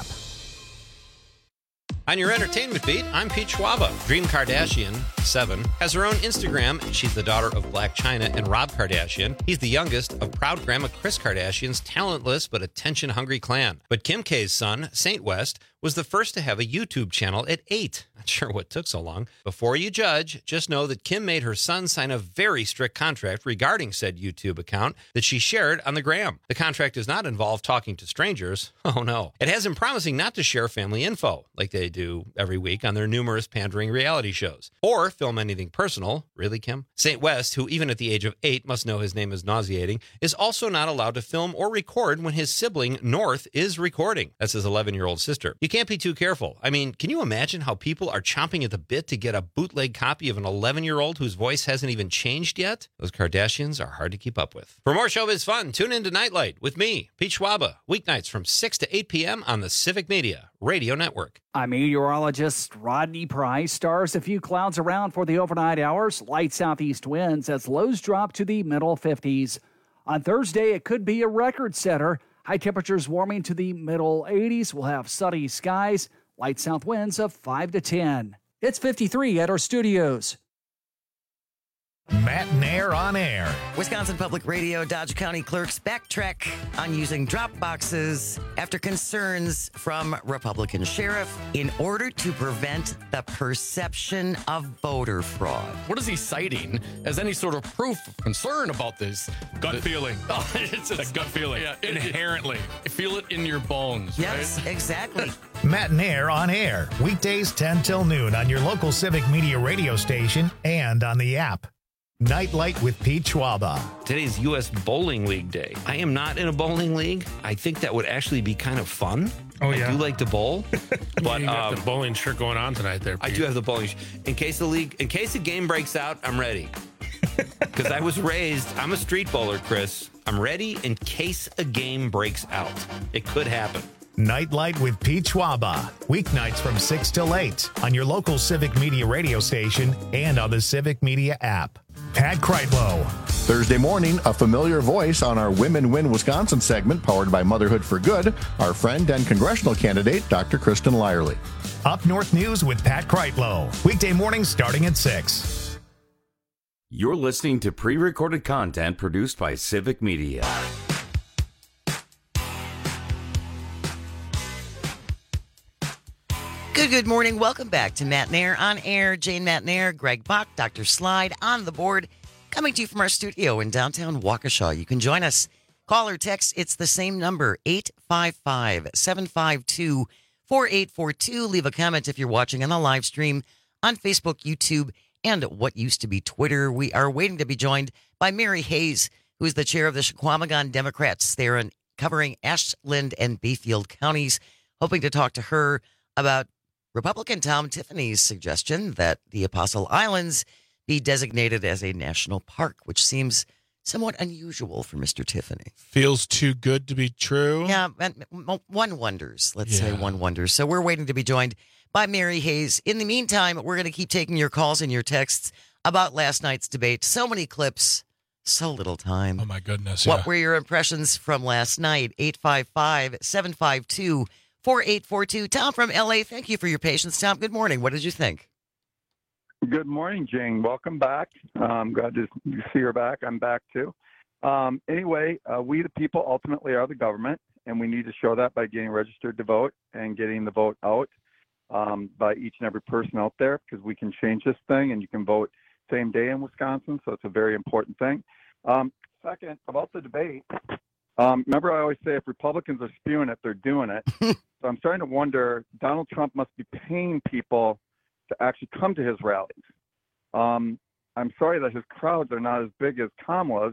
On your entertainment beat, I'm Pete Schwaba. Dream Kardashian, seven, has her own Instagram. She's the daughter of Blac Chyna and Rob Kardashian. He's the youngest of proud grandma Kris Kardashian's talentless but attention-hungry clan. But Kim K's son, Saint West, was the first to have a YouTube channel at eight. Not sure what took so long. Before you judge, just know that Kim made her son sign a very strict contract regarding said YouTube account that she shared on the gram. The contract does not involve talking to strangers. Oh no. It has him promising not to share family info, like they do every week on their numerous pandering reality shows, or film anything personal. Really, Kim? Saint West, who even at the age of eight must know his name is nauseating, is also not allowed to film or record when his sibling, North, is recording. That's his eleven-year-old sister. You can't be too careful. I mean, can you imagine how people are chomping at the bit to get a bootleg copy of an eleven-year-old whose voice hasn't even changed yet? Those Kardashians are hard to keep up with. For more showbiz fun, tune in to Nightlight with me, Pete Schwaba, weeknights from six to eight p.m. on the Civic Media Radio Network. I'm meteorologist Rodney Price. Stars a few clouds around for the overnight hours. Light southeast winds as lows drop to the middle fifties. On Thursday, it could be a record setter. High temperatures warming to the middle eighties. We'll have sunny skies. Light south winds of five to ten. It's fifty-three at our studios. Matt Nair on air. Wisconsin Public Radio Dodge County clerks backtrack on using drop boxes after concerns from Republican sheriff in order to prevent the perception of voter fraud. What is he citing as any sort of proof of concern about this? Gut The- feeling. Oh, it's It's a gut feeling. Yeah, it- Inherently. it- feel it in your bones, Yes, right? exactly. Matt Nair on air. Weekdays ten till noon on your local Civic Media radio station and on the app. Nightlight with Pete Schwaba. Today's U S Bowling League Day. I am not in a bowling league. I think that would actually be kind of fun. Oh, yeah. I do like to bowl, but you got um, the bowling shirt going on tonight there, I Pete. do have the bowling. sh- In case the league, in case the game breaks out, I'm ready. Because I was raised. I'm a street bowler, Chris. I'm ready in case a game breaks out. It could happen. Nightlight with Pete Schwaba. Weeknights from six till eight on your local Civic Media radio station and on the Civic Media app. Pat Kreitlow. Thursday morning, a familiar voice on our Women Win Wisconsin segment powered by Motherhood for Good, our friend and congressional candidate, Doctor Kristen Lyerly. Up North News with Pat Kreitlow. Weekday mornings starting at six. You're listening to pre-recorded content produced by Civic Media. Good, good morning. Welcome back to Matt Nair on air. Jane Matt Nair, Greg Bach, Doctor Slide on the board, coming to you from our studio in downtown Waukesha. You can join us. Call or text. It's the same number, eight five five, seven five two, four eight four two. Leave a comment if you're watching on the live stream on Facebook, YouTube, and what used to be Twitter. We are waiting to be joined by Mary Hayes, who is the chair of the Chequamegon Democrats. They're in, covering Ashland and Bayfield counties, hoping to talk to her about Republican Tom Tiffany's suggestion that the Apostle Islands be designated as a national park, which seems somewhat unusual for Mister Tiffany. Feels too good to be true. Yeah, and one wonders. Let's Yeah. say one wonders. So we're waiting to be joined by Mary Hayes. In the meantime, we're going to keep taking your calls and your texts about last night's debate. So many clips, so little time. Oh, my goodness. What yeah. were your impressions from last night? eight five five, seven five two, four eight four two. Tom from L A, thank you for your patience. Tom, good morning. What did you think? Good morning, Jane. Welcome back. I'm glad to see her back. I'm back too. Um, anyway, uh, we the people ultimately are the government, and we need to show that by getting registered to vote and getting the vote out um, by each and every person out there, because we can change this thing, and you can vote same day in Wisconsin, so it's a very important thing. Um, second, about the debate, um, remember I always say if Republicans are spewing it, they're doing it. So I'm starting to wonder, Donald Trump must be paying people to actually come to his rallies. Um, I'm sorry that his crowds are not as big as Kamala's,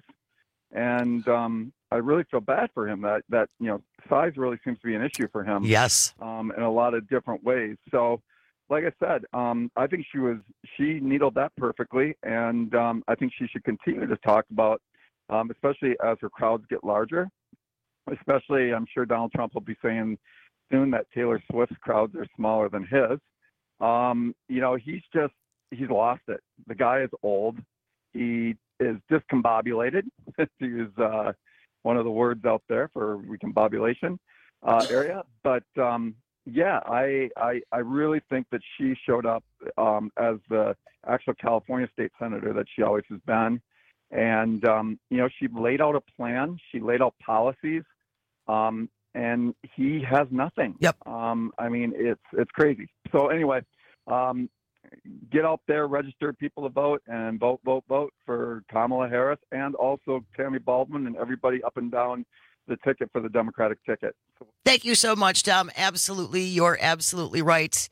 and um, I really feel bad for him. That that you know, size really seems to be an issue for him. Yes, um, in a lot of different ways. So, like I said, um, I think she was she needled that perfectly, and um, I think she should continue to talk about, um, especially as her crowds get larger. Especially, I'm sure Donald Trump will be saying soon that Taylor Swift's crowds are smaller than his. Um, you know, he's just, he's lost it. The guy is old. He is discombobulated, to use uh, one of the words out there for recombobulation uh, area. But um, yeah, I, I I really think that she showed up um, as the actual California state senator that she always has been. And, um, you know, she laid out a plan. She laid out policies. Um, and he has nothing. Yep. Um, I mean, it's it's crazy. So anyway, um, get out there, register people to vote, and vote, vote, vote for Kamala Harris, and also Tammy Baldwin and everybody up and down the ticket for the Democratic ticket. Thank you so much, Tom. Absolutely. You're absolutely right.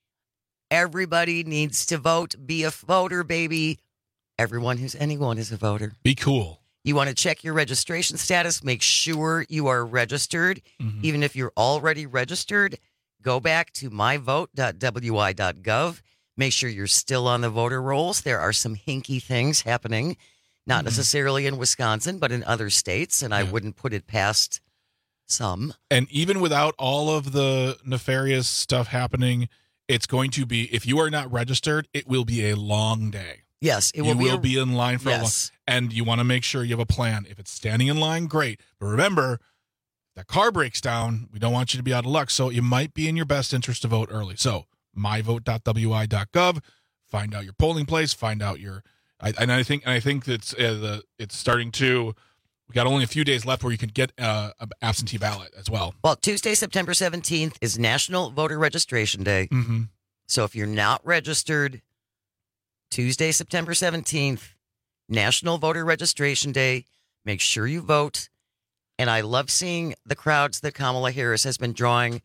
Everybody needs to vote. Be a voter, baby. Everyone who's anyone is a voter. Be cool. You want to check your registration status. Make sure you are registered. Mm-hmm. Even if you're already registered, go back to my vote dot w i dot gov. Make sure you're still on the voter rolls. There are some hinky things happening, not mm-hmm. necessarily in Wisconsin, but in other states, and yeah. I wouldn't put it past some. And even without all of the nefarious stuff happening, it's going to be, if you are not registered, it will be a long day. Yes, it will you be. will a, be in line for yes. a long, and you want to make sure you have a plan. If it's standing in line, great. But remember, if that car breaks down, we don't want you to be out of luck. So it might be in your best interest to vote early. So my vote dot w i dot gov. Find out your polling place. Find out your. I, and I think and I think that's uh, the it's starting to. We got only a few days left where you can get uh, an absentee ballot as well. Well, Tuesday, September seventeenth is National Voter Registration Day. Mm-hmm. So if you're not registered, Tuesday, September seventeenth, National Voter Registration Day. Make sure you vote. And I love seeing the crowds that Kamala Harris has been drawing.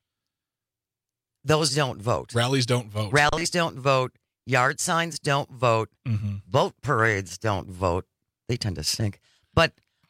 Those don't vote. Rallies don't vote. Rallies don't vote. Yard signs don't vote. Mm-hmm. Vote parades don't vote. They tend to stink. But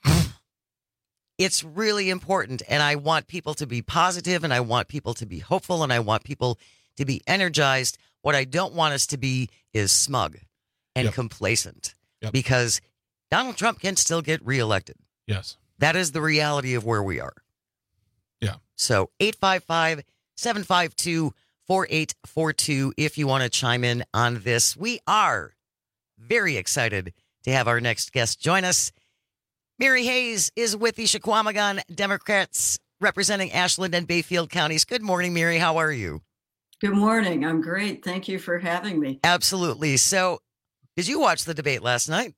it's really important. And I want people to be positive, and I want people to be hopeful, and I want people to be energized. What I don't want us to be is smug and yep. complacent yep. because Donald Trump can still get reelected. Yes. That is the reality of where we are. Yeah. So eight five five, seven five two, four eight four two if you want to chime in on this. We are very excited to have our next guest join us. Mary Hayes is with the Chequamegon Democrats representing Ashland and Bayfield counties. Good morning, Mary. How are you? Good morning. I'm great. Thank you for having me. Absolutely. So, did you watch the debate last night?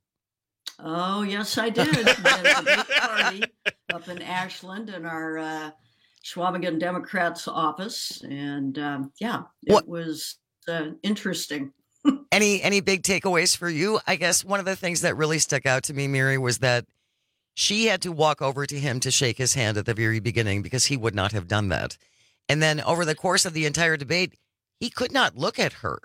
Oh, yes, I did. We had a big party up in Ashland, and our uh, Shawinigan Democrats' office, and um, yeah, it what? was uh, interesting. any any big takeaways for you? I guess one of the things that really stuck out to me, Mary, was that she had to walk over to him to shake his hand at the very beginning because he would not have done that. And then over the course of the entire debate, he could not look at her.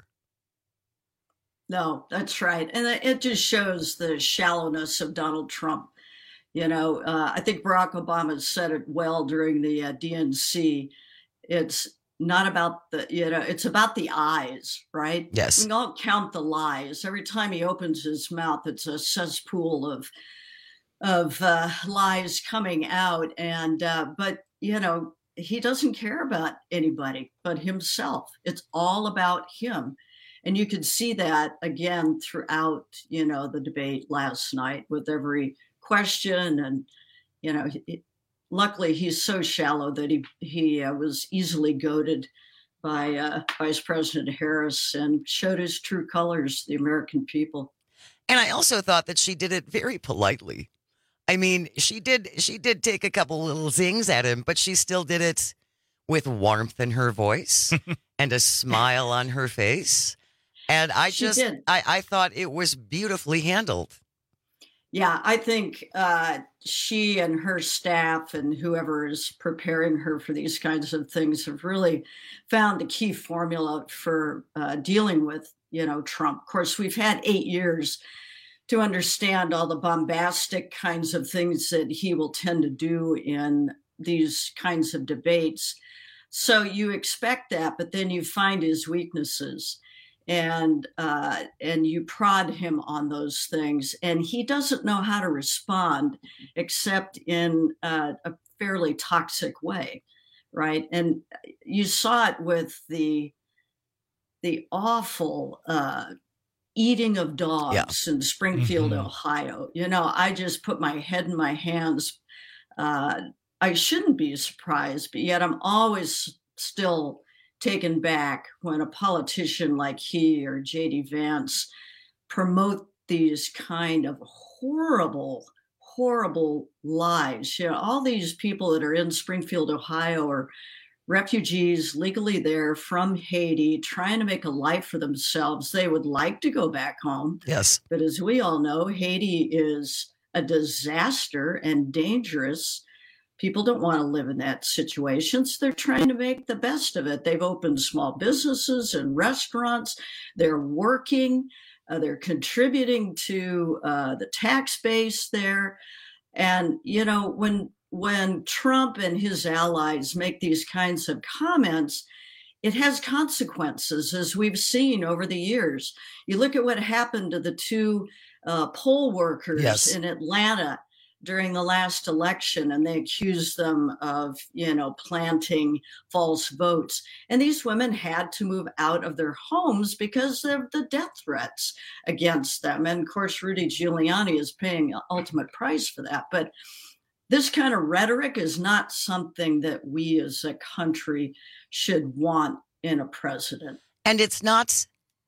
No, that's right. And it just shows the shallowness of Donald Trump. You know, uh, I think Barack Obama said it well during the uh, D N C. It's not about the, you know, it's about the eyes, right? Yes. We don't count the lies. Every time he opens his mouth, it's a cesspool of of uh, lies coming out. And, uh, but, you know, he doesn't care about anybody but himself. It's all about him. And you could see that again throughout, you know, the debate last night with every question. And, you know, he, luckily he's so shallow that he, he uh, was easily goaded by uh, Vice President Harris and showed his true colors, the American people. And I also thought that she did it very politely. I mean, she did she did take a couple little zings at him, but she still did it with warmth in her voice and a smile on her face. And I She just, did. I, I thought it was beautifully handled. Yeah, I think uh, she and her staff and whoever is preparing her for these kinds of things have really found a key formula for uh, dealing with, you know, Trump. Of course, we've had eight years to understand all the bombastic kinds of things that he will tend to do in these kinds of debates. So you expect that, but then you find his weaknesses. And uh, and you prod him on those things, and he doesn't know how to respond except in uh, a fairly toxic way, right? And you saw it with the the awful uh, eating of dogs yeah. in Springfield, mm-hmm. Ohio. You know, I just put my head in my hands. Uh, I shouldn't be surprised, but yet I'm always still taken back when a politician like he or J D Vance promote these kind of horrible, horrible lies. You know, all these people that are in Springfield, Ohio are refugees legally there from Haiti, trying to make a life for themselves. They would like to go back home. Yes. But as we all know, Haiti is a disaster and dangerous. People don't want to live in that situation, so they're trying to make the best of it. They've opened small businesses and restaurants. They're working. Uh, they're contributing to uh, the tax base there. And, you know, when when Trump and his allies make these kinds of comments, it has consequences, as we've seen over the years. You look at what happened to the two uh, poll workers yes. in Atlanta during the last election, and they accused them of, you know, planting false votes. And these women had to move out of their homes because of the death threats against them. And of course, Rudy Giuliani is paying an ultimate price for that. But this kind of rhetoric is not something that we as a country should want in a president. And it's not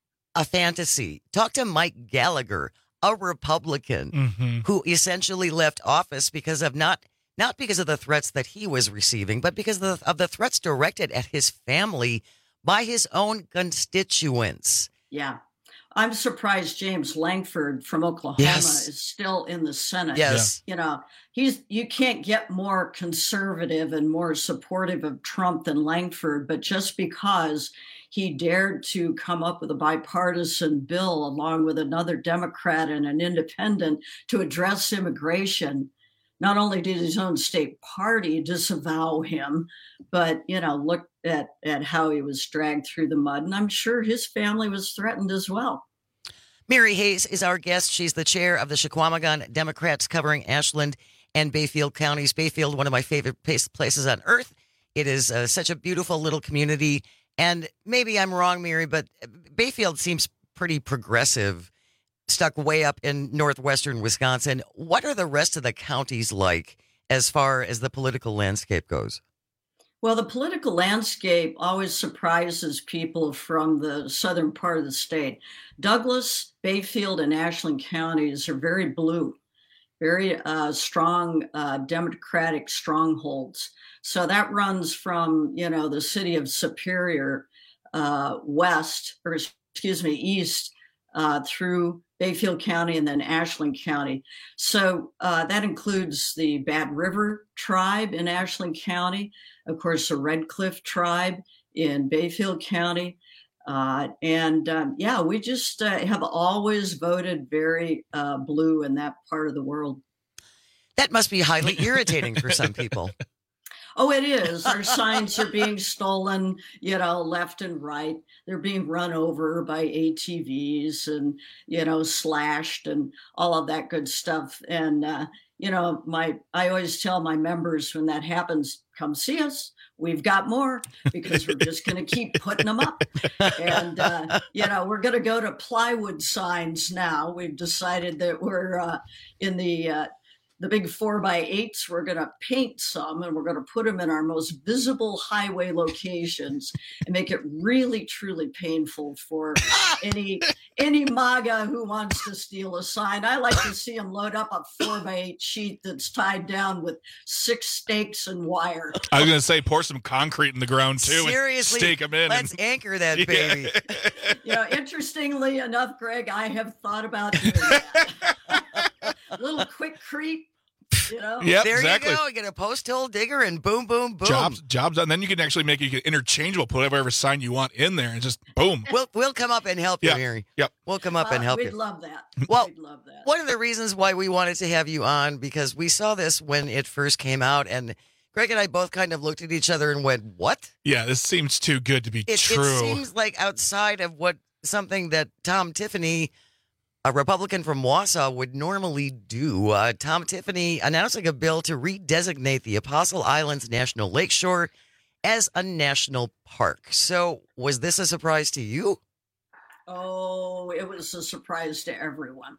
a fantasy. Talk to Mike Gallagher, a Republican mm-hmm. who essentially left office because of not not because of the threats that he was receiving, but because of the, of the threats directed at his family by his own constituents. Yeah. I'm surprised James Langford from Oklahoma yes. is still in the Senate. Yes. You know, he's you can't get more conservative and more supportive of Trump than Langford, but just because he dared to come up with a bipartisan bill along with another Democrat and an independent to address immigration, not only did his own state party disavow him, but, you know, look at, at how he was dragged through the mud. And I'm sure his family was threatened as well. Mary Hayes is our guest. She's the chair of the Chequamegon Democrats covering Ashland and Bayfield counties. Bayfield, one of my favorite places on earth. It is uh, such a beautiful little community. And maybe I'm wrong, Mary, but Bayfield seems pretty progressive, stuck way up in northwestern Wisconsin. What are the rest of the counties like as far as the political landscape goes? Well, the political landscape always surprises people from the southern part of the state. Douglas, Bayfield, and Ashland counties are very blue, very uh, strong uh, Democratic strongholds. So that runs from, you know, the city of Superior uh, west, or excuse me, east uh, through Bayfield County and then Ashland County. So uh, that includes the Bad River tribe in Ashland County, of course, the Red Cliff tribe in Bayfield County. Uh, and um, yeah, we just uh, have always voted very uh, blue in that part of the world. That must be highly irritating for some people. Oh, it is. Our signs are being stolen, you know, left and right. They're being run over by A T Vs and, you know, slashed and all of that good stuff. And, uh, you know, my I always tell my members when that happens, come see us. We've got more because we're just going to keep putting them up. And, uh, you know, we're going to go to plywood signs now. We've decided that we're uh, in the uh, the big four by eights. We're going to paint some and we're going to put them in our most visible highway locations and make it really, truly painful for any any MAGA who wants to steal a sign. I like to see them load up a four by eight sheet that's tied down with six stakes and wire. I was going to say, pour some concrete in the ground too. Seriously, and stake them in. Let's and... anchor that baby. Yeah. You know, interestingly enough, Greg, I have thought about doing that. A little quick creep. You know? Yep, there exactly. you go. You get a post hole digger and boom, boom, boom. Jobs, jobs done. Then you can actually make it interchangeable. Put whatever sign you want in there and just boom. We'll we'll come up and help you, yeah. Mary. Yep. We'll come up uh, and help we'd you. We'd love that. Well, we'd love that. One of the reasons why we wanted to have you on, because we saw this when it first came out, and Greg and I both kind of looked at each other and went, "What?" Yeah, this seems too good to be it, true. It seems like outside of what something that Tom Tiffany, a Republican from Wausau, would normally do. Uh, Tom Tiffany announcing a bill to redesignate the Apostle Islands National Lakeshore as a national park. So was this a surprise to you? Oh, it was a surprise to everyone.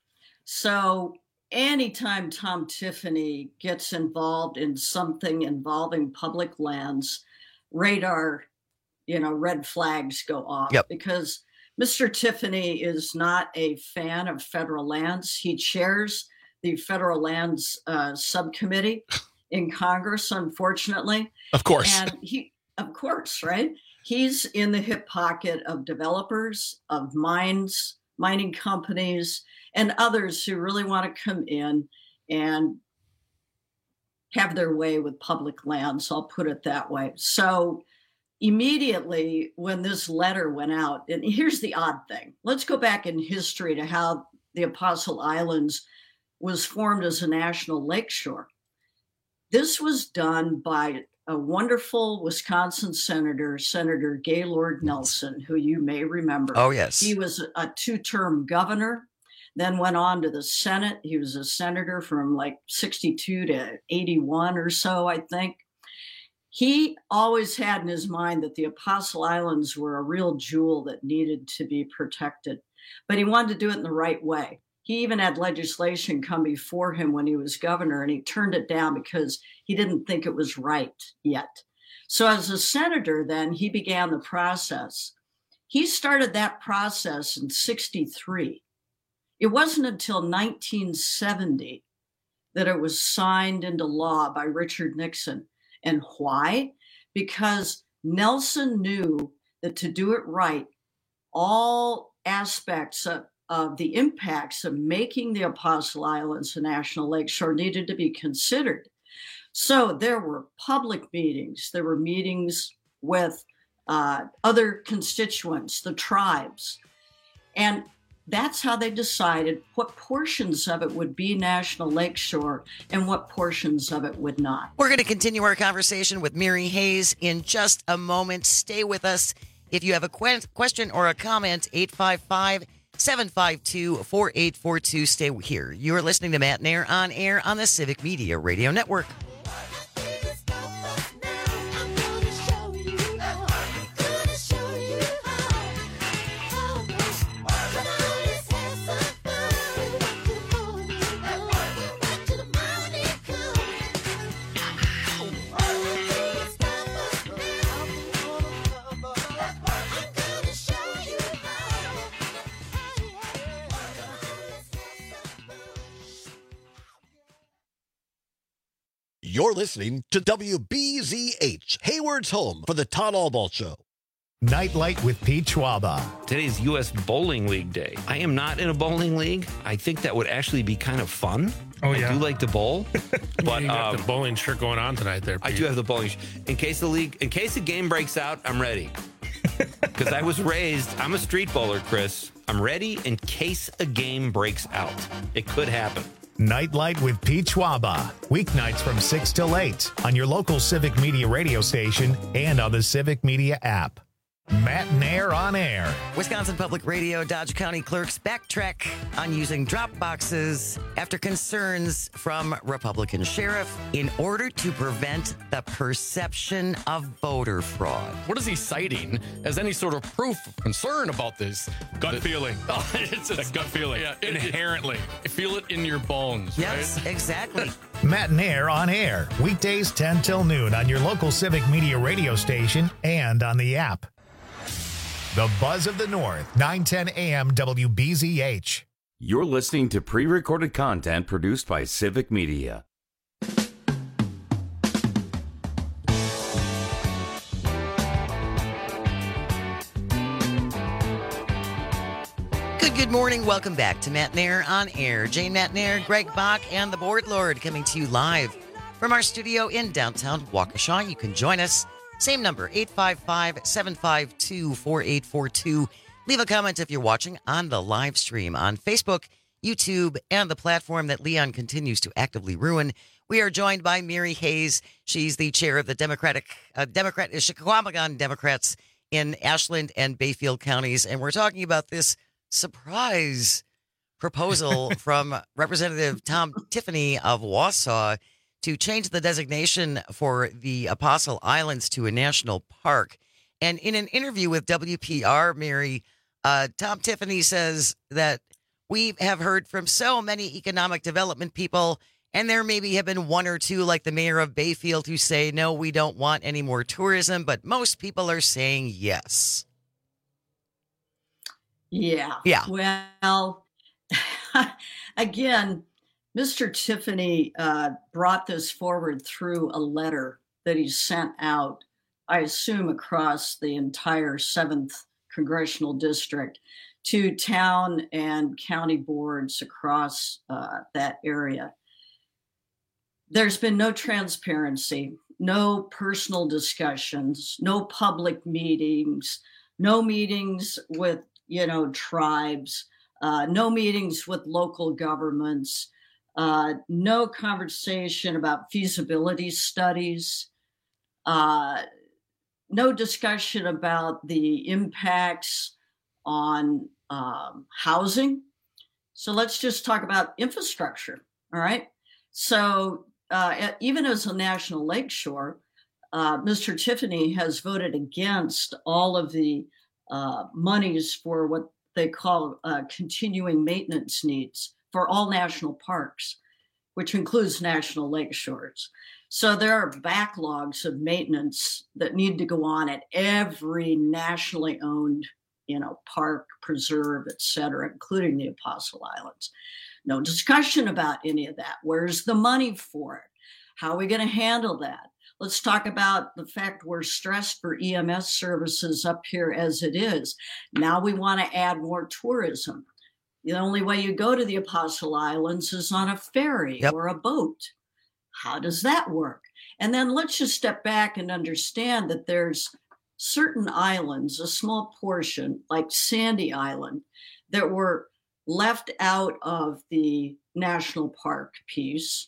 So anytime Tom Tiffany gets involved in something involving public lands, radar, you know, red flags go off. Yep. Because Mister Tiffany is not a fan of federal lands. He chairs the federal lands uh, subcommittee in Congress, unfortunately. Of course. And he, of course, right? He's in the hip pocket of developers, of mines, mining companies, and others who really want to come in and have their way with public lands. I'll put it that way. So immediately when this letter went out, and here's the odd thing. Let's go back in history to how the Apostle Islands was formed as a national lakeshore. This was done by a wonderful Wisconsin senator, Senator Gaylord Nelson, who you may remember. Oh, yes. He was a two-term governor, then went on to the Senate. He was a senator from like sixty-two to eighty-one or so, I think. He always had in his mind that the Apostle Islands were a real jewel that needed to be protected, but he wanted to do it in the right way. He even had legislation come before him when he was governor, and he turned it down because he didn't think it was right yet. So as a senator, then, he began the process. He started that process in sixty-three. It wasn't until nineteen seventy that it was signed into law by Richard Nixon. And why? Because Nelson knew that to do it right, all aspects of, of the impacts of making the Apostle Islands a national lakeshore needed to be considered. So there were public meetings. There were meetings with uh, other constituents, the tribes. And that's how they decided what portions of it would be National Lakeshore and what portions of it would not. We're going to continue our conversation with Mary Hayes in just a moment. Stay with us. If you have a que- question or a comment, eight five five, seven five two, four eight four two. Stay here. You are listening to Matt Nair on air on the Civic Media Radio Network. You're listening to W B Z H, Hayward's home for the Todd Albaugh Show. Nightlight with Pete Schwaba. Today's U S Bowling League Day. I am not in a bowling league. I think that would actually be kind of fun. Oh, yeah. I do like to bowl. But you got um, the bowling shirt going on tonight there, Pete. I do have the bowling shirt. In case the league, in case the game breaks out, I'm ready. Because I was raised, I'm a street bowler, Chris. I'm ready in case a game breaks out. It could happen. Nightlight with Pete Schwaba. Weeknights from six till eight on your local Civic Media radio station and on the Civic Media app. Matt Nair on air. Wisconsin Public Radio Dodge County clerks backtrack on using drop boxes after concerns from Republican sheriff in order to prevent the perception of voter fraud. What is he citing as any sort of proof of concern about this? Gut the, feeling. Oh, it's a gut feeling. Yeah, it, Inherently. It, feel it in your bones, yes, right? Exactly. Matt Nair on air. Weekdays ten till noon on your local Civic Media radio station and on the app. The Buzz of the North, nine ten a.m. W B Z H. You're listening to pre-recorded content produced by Civic Media. Good, good morning. Welcome back to Matt Nair on air. Jane Matt Nair, Greg Bach, and the Board Lord coming to you live from our studio in downtown Waukesha. You can join us. Same number, eight five five, seven five two, four eight four two. Leave a comment if you're watching on the live stream on Facebook, YouTube, and the platform that Leon continues to actively ruin. We are joined by Mary Hayes. She's the chair of the Democratic uh, Democrat Chickwamegon Democrats in Ashland and Bayfield counties, and we're talking about this surprise proposal from Representative Tom Tiffany of Wausau to change the designation for the Apostle Islands to a national park. And in an interview with W P R, Mary, uh, Tom Tiffany says that we have heard from so many economic development people, and there maybe have been one or two, like the mayor of Bayfield, who say, no, we don't want any more tourism, but most people are saying yes. Yeah. Yeah. Well, again, Mister Tiffany uh, brought this forward through a letter that he sent out, I assume across the entire seventh Congressional District, to town and county boards across uh, that area. There's been no transparency, no personal discussions, no public meetings, no meetings with, you know, tribes, uh, no meetings with local governments. Uh, no conversation about feasibility studies, uh, no discussion about the impacts on um, housing. So let's just talk about infrastructure, all right? So uh, even as a national lakeshore, uh, Mister Tiffany has voted against all of the uh, monies for what they call uh, continuing maintenance needs for all national parks, which includes national lake shores. So there are backlogs of maintenance that need to go on at every nationally owned, you know, park, preserve, et cetera, including the Apostle Islands. No discussion about any of that. Where's the money for it? How are we going to handle that? Let's talk about the fact we're stressed for E M S services up here as it is. Now we want to add more tourism. The only way you go to the Apostle Islands is on a ferry yep. or a boat. How does that work? And then let's just step back and understand that there's certain islands, a small portion, like Sandy Island, that were left out of the national park piece.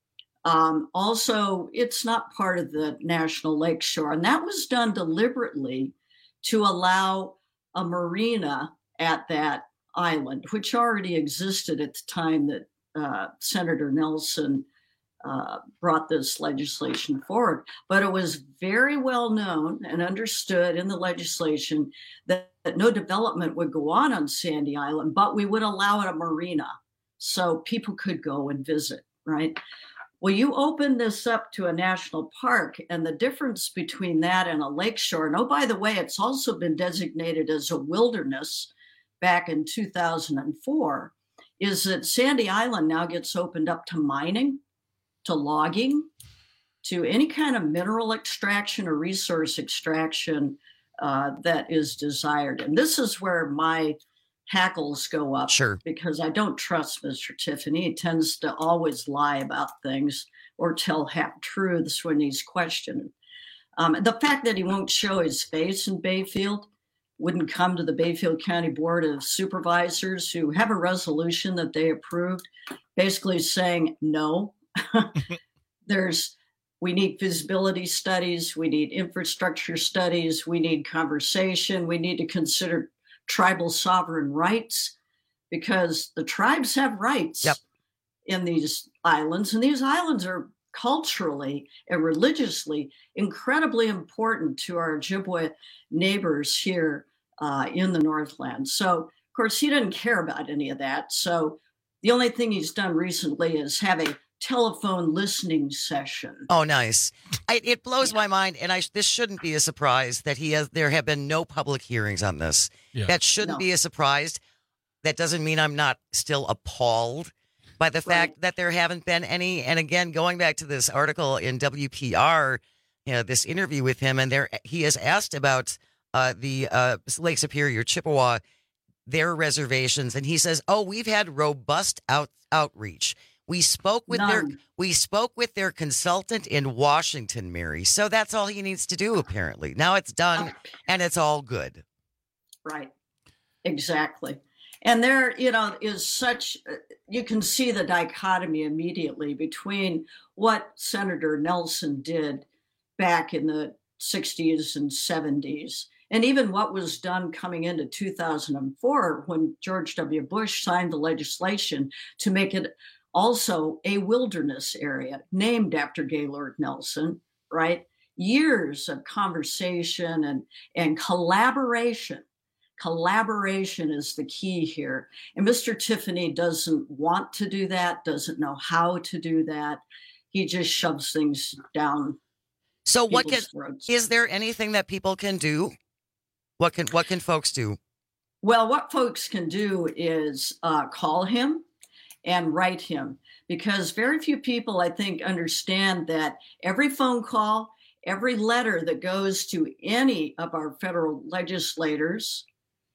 Um, also, it's not part of the National Lakeshore, and that was done deliberately to allow a marina at that island, which already existed at the time that uh, Senator Nelson uh, brought this legislation forward. But it was very well known and understood in the legislation that, that no development would go on on Sandy Island, but we would allow it a marina so people could go and visit, right? Well, you open this up to a national park, and the difference between that and a lakeshore, and oh, by the way, it's also been designated as a wilderness back in two thousand four, is that Sandy Island now gets opened up to mining, to logging, to any kind of mineral extraction or resource extraction uh, that is desired. And this is where my hackles go up. Sure. Because I don't trust Mister Tiffany. He tends to always lie about things or tell half-truths when he's questioned. Um, the fact that he won't show his face in Bayfield, wouldn't come to the Bayfield County Board of Supervisors, who have a resolution that they approved, basically saying no. There's, we need feasibility studies, we need infrastructure studies, we need conversation, we need to consider tribal sovereign rights, because the tribes have rights yep. in these islands, and these islands are culturally and religiously incredibly important to our Ojibwe neighbors here uh, in the Northland. So, of course, he didn't care about any of that. So the only thing he's done recently is have a telephone listening session. Oh, nice. I, it blows my mind, and I this shouldn't be a surprise that he has. There have been no public hearings on this. Yeah. That shouldn't No. be a surprise. That doesn't mean I'm not still appalled by the fact Right. that there haven't been any. And again, going back to this article in W P R, you know, this interview with him, and there he is asked about uh, the uh, Lake Superior Chippewa, their reservations, and he says, "Oh, we've had robust out outreach. We spoke with their None. we spoke with their consultant in Washington, Mary. So that's all he needs to do, apparently. Now it's done, and it's all good." Right. Exactly. And there, you know, is such, you can see the dichotomy immediately between what Senator Nelson did back in the sixties and seventies, and even what was done coming into two thousand four when George W. Bush signed the legislation to make it also a wilderness area named after Gaylord Nelson, right? Years of conversation and, and collaboration. Collaboration is the key here. And Mister Tiffany doesn't want to do that, doesn't know how to do that. He just shoves things down. So what can, people's throats. is there anything that people can do? What can what can folks do? Well, what folks can do is uh, call him and write him, because very few people, I think, understand that every phone call, every letter that goes to any of our federal legislators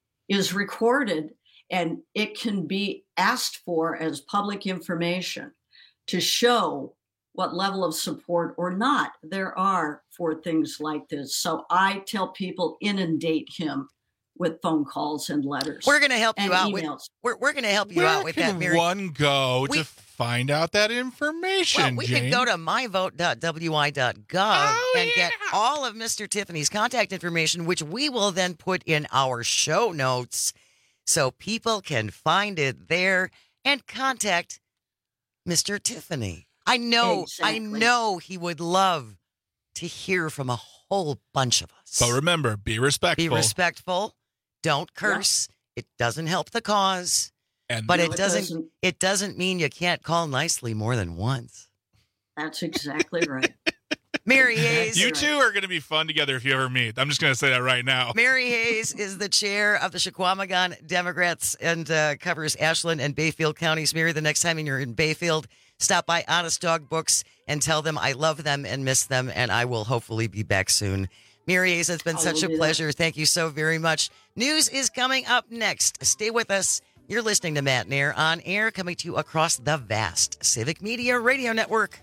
is recorded, and it can be asked for as public information to show what level of support or not there are for things like this. So I tell people, inundate him with phone calls and letters. We're going to help you and out with emails. we're we're going to help you Where out with can that, Mary. one go We- to find out that information? Well, we Jane? can go to my vote dot w i dot gov Oh, and yeah. get all of Mister Tiffany's contact information, which we will then put in our show notes so people can find it there and contact Mister Tiffany. I know, I Exactly. know he would love to hear from a whole bunch of us. But remember, be respectful. Be respectful. Don't curse. It doesn't help the cause. And But No, it it doesn't, doesn't. it doesn't mean you can't call nicely more than once. That's exactly right. Mary Hayes. you two are going to be fun together if you ever meet. I'm just going to say that right now. Mary Hayes is the chair of the Chequamegon Democrats and uh, covers Ashland and Bayfield counties. Mary, the next time you're in Bayfield, stop by Honest Dog Books and tell them I love them and miss them, and I will hopefully be back soon. Mary Hayes, it's been I such will a do that. pleasure. Thank you so very much. News is coming up next. Stay with us. You're listening to Matt Nair on air, coming to you across the vast Civic Media Radio Network.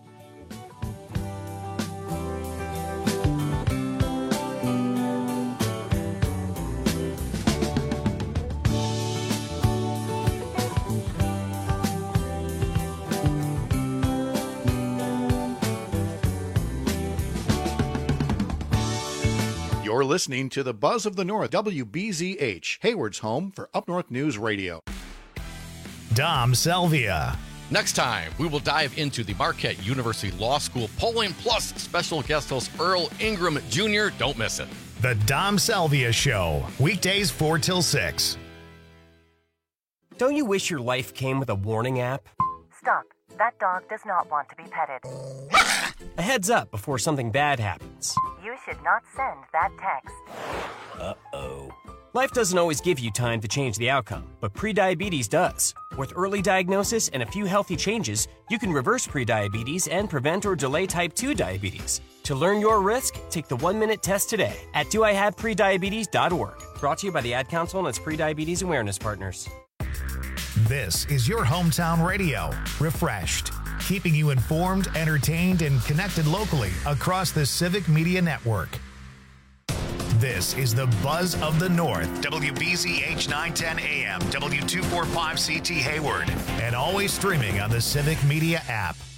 You're listening to the Buzz of the North, W B Z H, Hayward's home for Up North News Radio. Dom Selvia. Next time, we will dive into the Marquette University Law School polling plus special guest host Earl Ingram Junior Don't miss it. The Dom Selvia Show. Weekdays four till six. Don't you wish your life came with a warning app? Stop. That dog does not want to be petted. A heads up before something bad happens. You should not send that text. Uh-oh. Life doesn't always give you time to change the outcome, but prediabetes does. With early diagnosis and a few healthy changes, you can reverse prediabetes and prevent or delay type two diabetes. To learn your risk, take the one-minute test today at do I have prediabetes dot org. Brought to you by the Ad Council and its Prediabetes Awareness Partners. This is your hometown radio, refreshed, keeping you informed, entertained, and connected locally across the Civic Media Network. This is the Buzz of the North, W B Z H nine ten A M, W two forty-five C T Hayward, and always streaming on the Civic Media app.